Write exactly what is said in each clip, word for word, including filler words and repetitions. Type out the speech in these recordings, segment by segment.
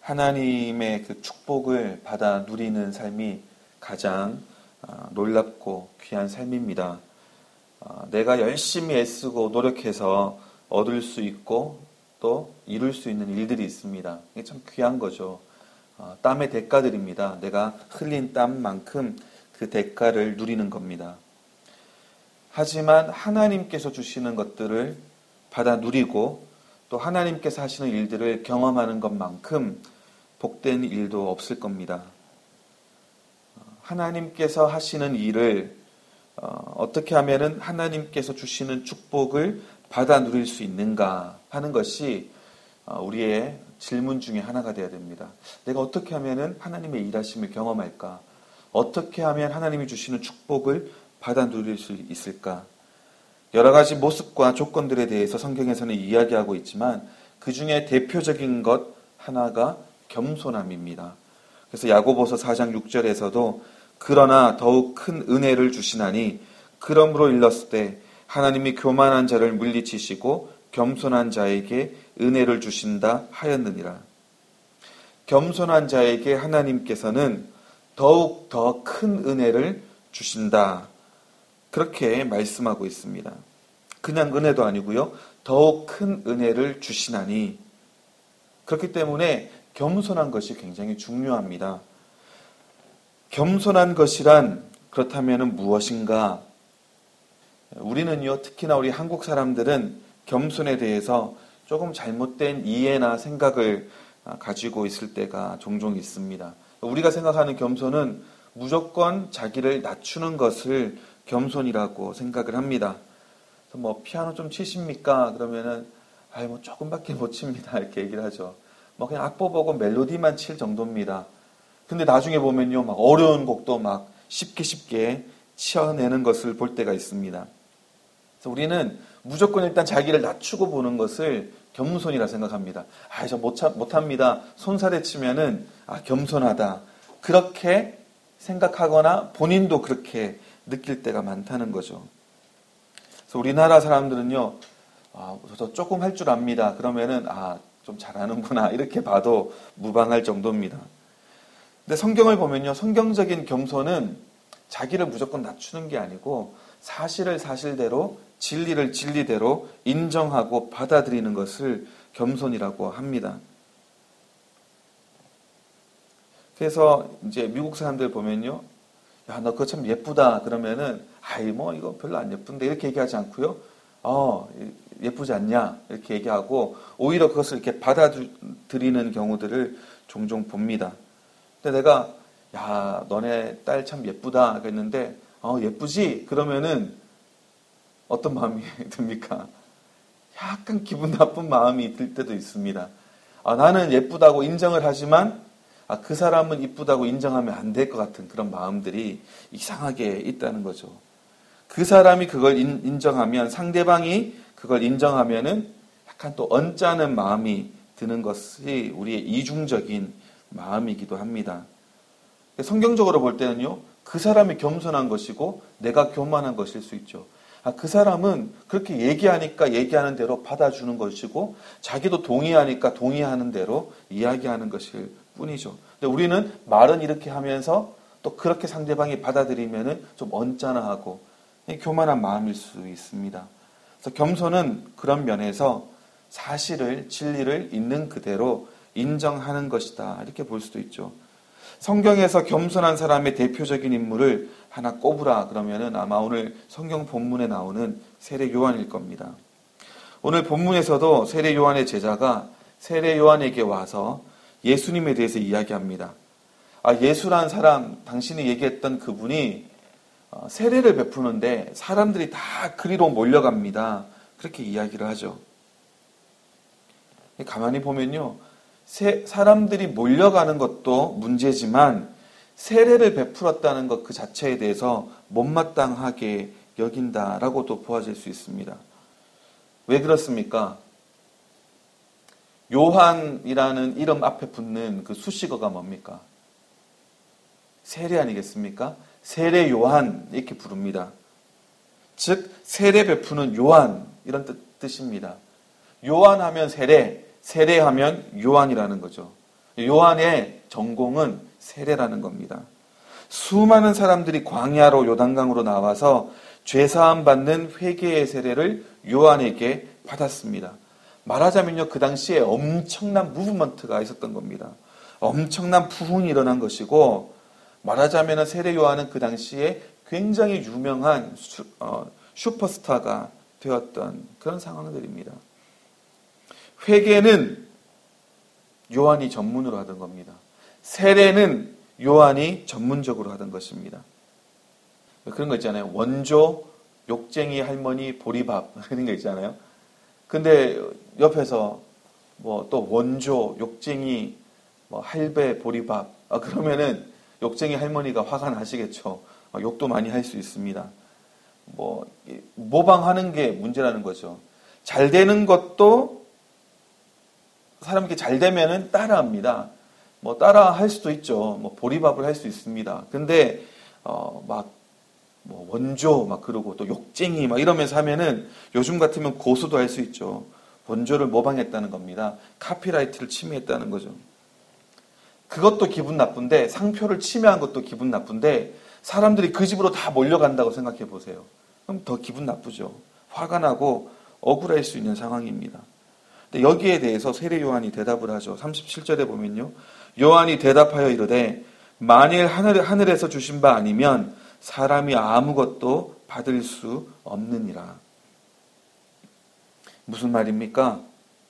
하나님의 그 축복을 받아 누리는 삶이 가장 놀랍고 귀한 삶입니다. 내가 열심히 애쓰고 노력해서 얻을 수 있고 또 이룰 수 있는 일들이 있습니다. 이게 참 귀한 거죠. 땀의 대가들입니다. 내가 흘린 땀만큼 그 대가를 누리는 겁니다. 하지만 하나님께서 주시는 것들을 받아 누리고 또 하나님께서 하시는 일들을 경험하는 것만큼 복된 일도 없을 겁니다. 하나님께서 하시는 일을 어떻게 하면은 하나님께서 주시는 축복을 받아 누릴 수 있는가 하는 것이 우리의 질문 중에 하나가 되어야 됩니다. 내가 어떻게 하면은 하나님의 일하심을 경험할까? 어떻게 하면 하나님이 주시는 축복을 받아 누릴 수 있을까? 여러 가지 모습과 조건들에 대해서 성경에서는 이야기하고 있지만 그 중에 대표적인 것 하나가 겸손함입니다. 그래서 야고보서 사 장 육 절에서도 그러나 더욱 큰 은혜를 주시나니 그러므로 일렀을 때 하나님이 교만한 자를 물리치시고 겸손한 자에게 은혜를 주신다 하였느니라. 겸손한 자에게 하나님께서는 더욱 더 큰 은혜를 주신다. 그렇게 말씀하고 있습니다. 그냥 은혜도 아니고요. 더욱 큰 은혜를 주시나니. 그렇기 때문에 겸손한 것이 굉장히 중요합니다. 겸손한 것이란 그렇다면 무엇인가? 우리는요, 특히나 우리 한국 사람들은 겸손에 대해서 조금 잘못된 이해나 생각을 가지고 있을 때가 종종 있습니다. 우리가 생각하는 겸손은 무조건 자기를 낮추는 것을 겸손이라고 생각을 합니다. 뭐 피아노 좀 치십니까? 그러면은 아이 뭐 조금밖에 못 칩니다. 이렇게 얘기를 하죠. 뭐 그냥 악보 보고 멜로디만 칠 정도입니다. 근데 나중에 보면요, 막 어려운 곡도 막 쉽게 쉽게 치어내는 것을 볼 때가 있습니다. 그래서 우리는 무조건 일단 자기를 낮추고 보는 것을 겸손이라 생각합니다. 아, 저 못, 못합니다. 손살에 치면은 아, 겸손하다. 그렇게 생각하거나 본인도 그렇게 느낄 때가 많다는 거죠. 그래서 우리나라 사람들은요, 아, 저 조금 할 줄 압니다. 그러면은 아, 좀 잘하는구나 이렇게 봐도 무방할 정도입니다. 근데 성경을 보면요, 성경적인 겸손은 자기를 무조건 낮추는 게 아니고 사실을 사실대로, 진리를 진리대로 인정하고 받아들이는 것을 겸손이라고 합니다. 그래서 이제 미국 사람들 보면요, 야, 너 그거 참 예쁘다. 그러면은, 아이, 뭐, 이거 별로 안 예쁜데. 이렇게 얘기하지 않고요. 어, 예쁘지 않냐. 이렇게 얘기하고, 오히려 그것을 이렇게 받아들이는 경우들을 종종 봅니다. 근데 내가, 야, 너네 딸 참 예쁘다. 그랬는데, 어, 예쁘지? 그러면은, 어떤 마음이 듭니까? 약간 기분 나쁜 마음이 들 때도 있습니다. 아, 나는 예쁘다고 인정을 하지만, 아, 그 사람은 이쁘다고 인정하면 안 될 것 같은 그런 마음들이 이상하게 있다는 거죠. 그 사람이 그걸 인, 인정하면, 상대방이 그걸 인정하면은 약간 또 언짢은 마음이 드는 것이 우리의 이중적인 마음이기도 합니다. 성경적으로 볼 때는요, 그 사람이 겸손한 것이고 내가 교만한 것일 수 있죠. 아, 그 사람은 그렇게 얘기하니까 얘기하는 대로 받아주는 것이고 자기도 동의하니까 동의하는 대로 이야기하는 것일 뿐이죠. 근데 우리는 말은 이렇게 하면서 또 그렇게 상대방이 받아들이면은 좀 언짢아하고 교만한 마음일 수 있습니다. 그래서 겸손은 그런 면에서 사실을, 진리를 있는 그대로 인정하는 것이다. 이렇게 볼 수도 있죠. 성경에서 겸손한 사람의 대표적인 인물을 하나 꼽으라 그러면은 아마 오늘 성경 본문에 나오는 세례 요한일 겁니다. 오늘 본문에서도 세례 요한의 제자가 세례 요한에게 와서 예수님에 대해서 이야기합니다. 아, 예수란 사람, 당신이 얘기했던 그분이 세례를 베푸는데 사람들이 다 그리로 몰려갑니다. 그렇게 이야기를 하죠. 가만히 보면요, 사람들이 몰려가는 것도 문제지만 세례를 베풀었다는 것 그 자체에 대해서 못마땅하게 여긴다라고도 보아질 수 있습니다. 왜 그렇습니까? 요한이라는 이름 앞에 붙는 그 수식어가 뭡니까? 세례 아니겠습니까? 세례 요한 이렇게 부릅니다. 즉 세례 베푸는 요한 이런 뜻, 뜻입니다. 요한하면 세례, 세례하면 요한이라는 거죠. 요한의 전공은 세례라는 겁니다. 수많은 사람들이 광야로 요단강으로 나와서 죄사함 받는 회개의 세례를 요한에게 받았습니다. 말하자면요, 그 당시에 엄청난 무브먼트가 있었던 겁니다. 엄청난 부흥이 일어난 것이고, 말하자면 세례 요한은 그 당시에 굉장히 유명한 슈, 어, 슈퍼스타가 되었던 그런 상황들입니다. 회개는 요한이 전문으로 하던 겁니다. 세례는 요한이 전문적으로 하던 것입니다. 그런 거 있잖아요. 원조, 욕쟁이 할머니, 보리밥 그런 거 있잖아요. 근데 옆에서 뭐 또 원조, 욕쟁이, 뭐 할배, 보리밥 아, 그러면은 욕쟁이 할머니가 화가 나시겠죠. 아, 욕도 많이 할 수 있습니다. 뭐 모방하는 게 문제라는 거죠. 잘 되는 것도 사람에게 잘 되면은 따라합니다. 뭐 따라 할 수도 있죠. 뭐 보리밥을 할 수 있습니다. 근데 어 막 뭐 원조 막 그러고 또 욕쟁이 막 이러면서 하면은 요즘 같으면 고소도 할 수 있죠. 원조를 모방했다는 겁니다. 카피라이트를 침해했다는 거죠. 그것도 기분 나쁜데 상표를 침해한 것도 기분 나쁜데 사람들이 그 집으로 다 몰려간다고 생각해 보세요. 그럼 더 기분 나쁘죠. 화가 나고 억울할 수 있는 상황입니다. 근데 여기에 대해서 세례 요한이 대답을 하죠. 삼십칠 절에 보면요. 요한이 대답하여 이르되 만일 하늘, 하늘에서 주신 바 아니면 사람이 아무것도 받을 수 없느니라. 무슨 말입니까?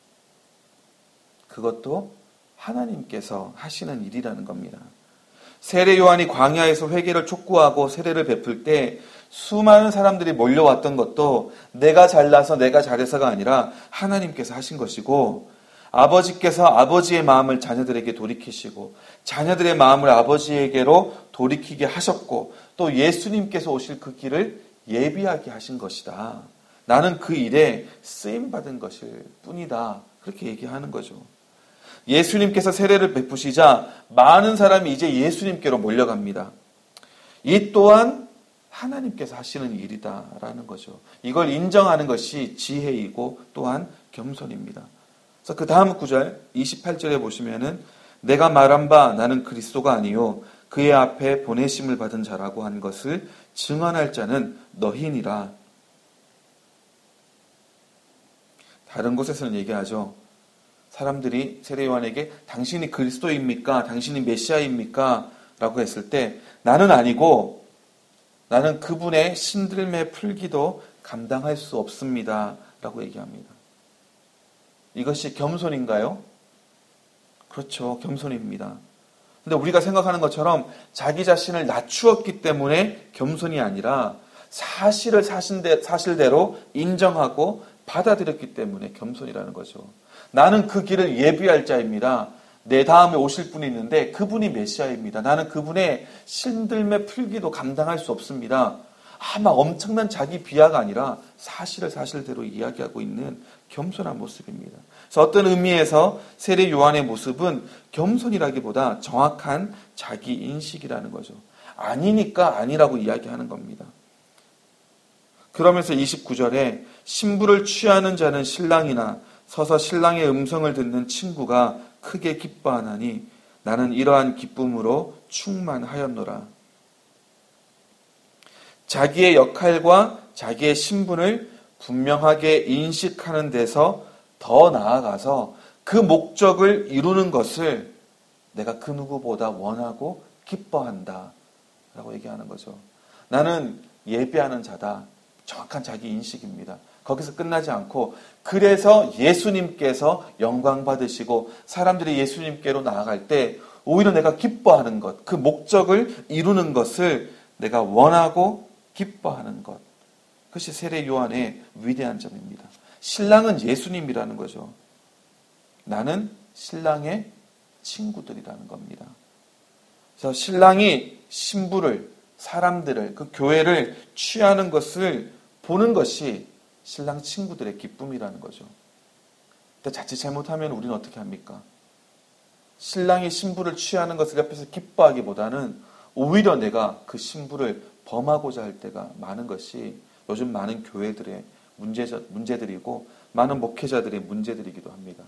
그것도 하나님께서 하시는 일이라는 겁니다. 세례 요한이 광야에서 회개를 촉구하고 세례를 베풀 때 수많은 사람들이 몰려왔던 것도 내가 잘나서 내가 잘해서가 아니라 하나님께서 하신 것이고, 아버지께서 아버지의 마음을 자녀들에게 돌이키시고 자녀들의 마음을 아버지에게로 돌이키게 하셨고 또 예수님께서 오실 그 길을 예비하게 하신 것이다. 나는 그 일에 쓰임받은 것일 뿐이다. 그렇게 얘기하는 거죠. 예수님께서 세례를 베푸시자 많은 사람이 이제 예수님께로 몰려갑니다. 이 또한 하나님께서 하시는 일이다라는 거죠. 이걸 인정하는 것이 지혜이고 또한 겸손입니다. 그래서 그 다음 구절 이십팔 절에 보시면은 내가 말한 바 나는 그리스도가 아니요 그의 앞에 보내심을 받은 자라고 한 것을 증언할 자는 너희니라. 다른 곳에서는 얘기하죠. 사람들이 세례 요한에게 당신이 그리스도입니까? 당신이 메시아입니까? 라고 했을 때 나는 아니고 나는 그분의 신들매 풀기도 감당할 수 없습니다. 라고 얘기합니다. 이것이 겸손인가요? 그렇죠. 겸손입니다. 근데 우리가 생각하는 것처럼 자기 자신을 낮추었기 때문에 겸손이 아니라 사실을 사실대로 인정하고 받아들였기 때문에 겸손이라는 거죠. 나는 그 길을 예비할 자입니다. 내 다음에 오실 분이 있는데 그분이 메시아입니다. 나는 그분의 신들매 풀기도 감당할 수 없습니다. 아마 엄청난 자기 비하가 아니라 사실을 사실대로 이야기하고 있는 겸손한 모습입니다. 그래서 어떤 의미에서 세례 요한의 모습은 겸손이라기보다 정확한 자기 인식이라는 거죠. 아니니까 아니라고 이야기하는 겁니다. 그러면서 이십구 절에 신부를 취하는 자는 신랑이나 서서 신랑의 음성을 듣는 친구가 크게 기뻐하나니 나는 이러한 기쁨으로 충만하였노라. 자기의 역할과 자기의 신분을 분명하게 인식하는 데서 더 나아가서 그 목적을 이루는 것을 내가 그 누구보다 원하고 기뻐한다 라고 얘기하는 거죠. 나는 예배하는 자다. 정확한 자기 인식입니다. 거기서 끝나지 않고 그래서 예수님께서 영광 받으시고 사람들이 예수님께로 나아갈 때 오히려 내가 기뻐하는 것, 그 목적을 이루는 것을 내가 원하고 기뻐하는 것. 그것이 세례 요한의 위대한 점입니다. 신랑은 예수님이라는 거죠. 나는 신랑의 친구들이라는 겁니다. 그래서 신랑이 신부를, 사람들을, 그 교회를 취하는 것을 보는 것이 신랑 친구들의 기쁨이라는 거죠. 근데 자칫 잘못하면 우리는 어떻게 합니까? 신랑이 신부를 취하는 것을 옆에서 기뻐하기보다는 오히려 내가 그 신부를 범하고자 할 때가 많은 것이 요즘 많은 교회들의 문제, 문제들이고 많은 목회자들의 문제들이기도 합니다.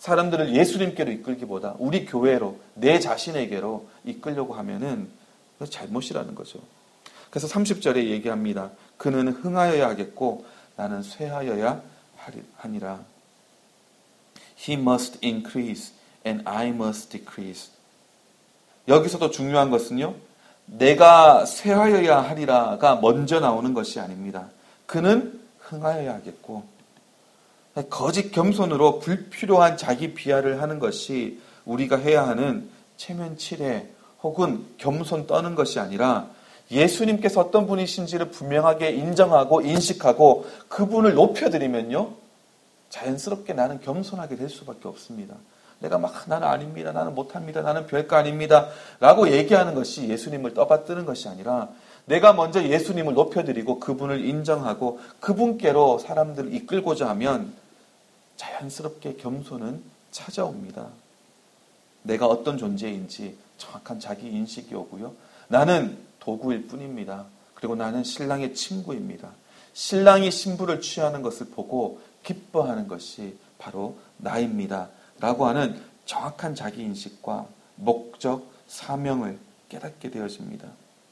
사람들을 예수님께로 이끌기보다 우리 교회로, 내 자신에게로 이끌려고 하면은 그건 잘못이라는 거죠. 그래서 삼십 절에 얘기합니다. 그는 흥하여야 하겠고 나는 쇠하여야 하니라. He must increase and I must decrease. 여기서도 중요한 것은요, 내가 쇠하여야 하리라가 먼저 나오는 것이 아닙니다. 그는 흥하여야 하겠고, 거짓 겸손으로 불필요한 자기 비하를 하는 것이 우리가 해야 하는 체면치레 혹은 겸손 떠는 것이 아니라 예수님께서 어떤 분이신지를 분명하게 인정하고 인식하고 그분을 높여드리면요, 자연스럽게 나는 겸손하게 될 수밖에 없습니다. 내가 막 나는 아닙니다, 나는 못합니다, 나는 별거 아닙니다 라고 얘기하는 것이 예수님을 떠받드는 것이 아니라 내가 먼저 예수님을 높여드리고 그분을 인정하고 그분께로 사람들을 이끌고자 하면 자연스럽게 겸손은 찾아옵니다. 내가 어떤 존재인지 정확한 자기 인식이 오고요. 나는 도구일 뿐입니다. 그리고 나는 신랑의 친구입니다. 신랑이 신부를 취하는 것을 보고 기뻐하는 것이 바로 나입니다. 라고 하는 정확한 자기 인식과 목적, 사명을 깨닫게 되어집니다.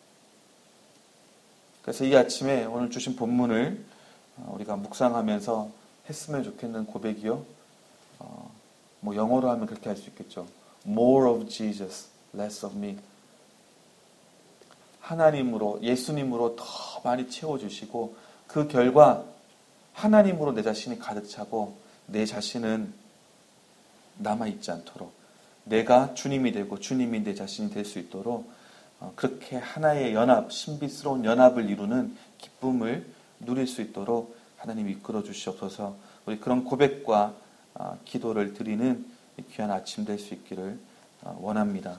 그래서 이 아침에 오늘 주신 본문을 우리가 묵상하면서 했으면 좋겠는 고백이요. 어, 뭐 영어로 하면 그렇게 할 수 있겠죠. More of Jesus, less of me. 하나님으로, 예수님으로 더 많이 채워주시고 그 결과 하나님으로 내 자신이 가득 차고 내 자신은 남아있지 않도록 내가 주님이 되고 주님이 내 자신이 될 수 있도록 그렇게 하나의 연합, 신비스러운 연합을 이루는 기쁨을 누릴 수 있도록 하나님이 이끌어 주시옵소서. 우리 그런 고백과 기도를 드리는 귀한 아침 될 수 있기를 원합니다.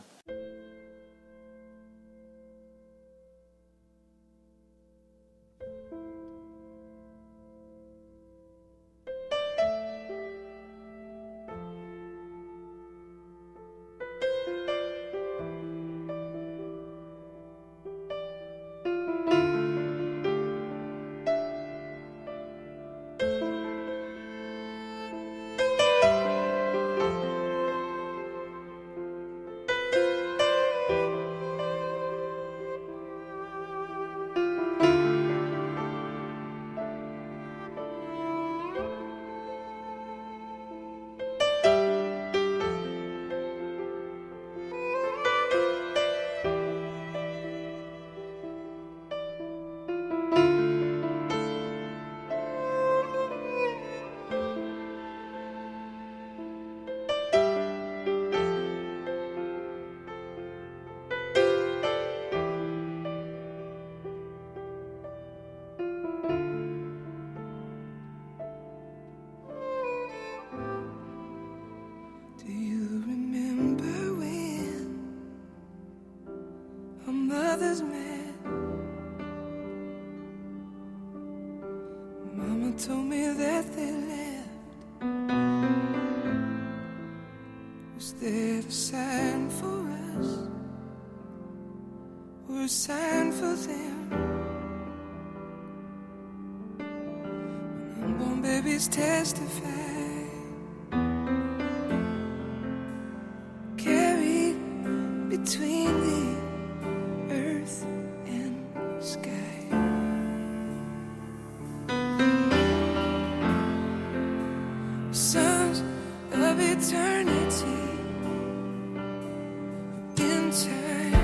Told me that they left. Was that a sign for us, or a sign for them? When unborn babies testify, carried between the earth and sky. Sons of eternity in time.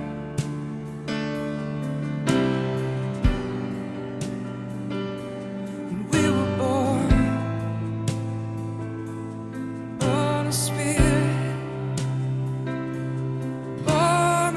We were born, born of spirit, born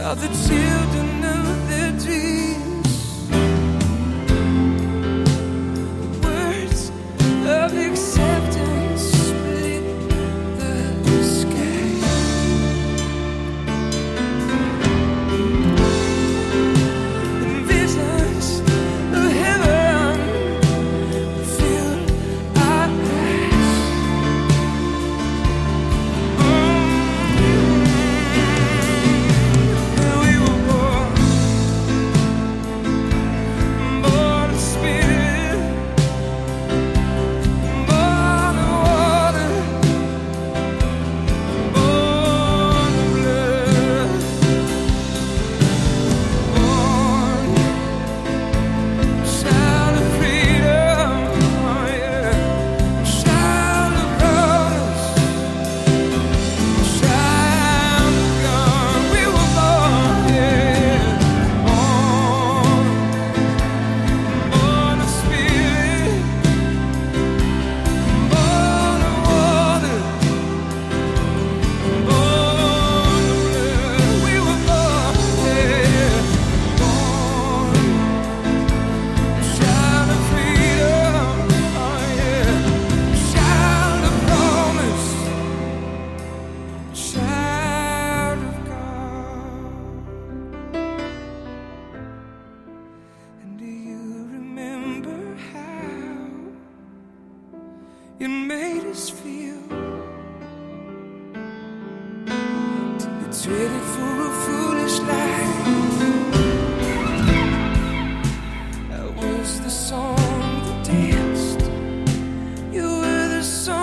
of the children of their dreams, words of acceptance split the sky, and visions of heaven fill our eyes. We were born, born of spirit, born of water, born of blood, born child of freedom, oh yeah, child of promise, child of God. We were born, yeah, born, born of spirit, born of water, born of blood. We were born, yeah, born, child of freedom, oh yeah, child of promise, child of God. And do you remember how it made us feel to be traded for a foolish life? That was the song that danced. You were the song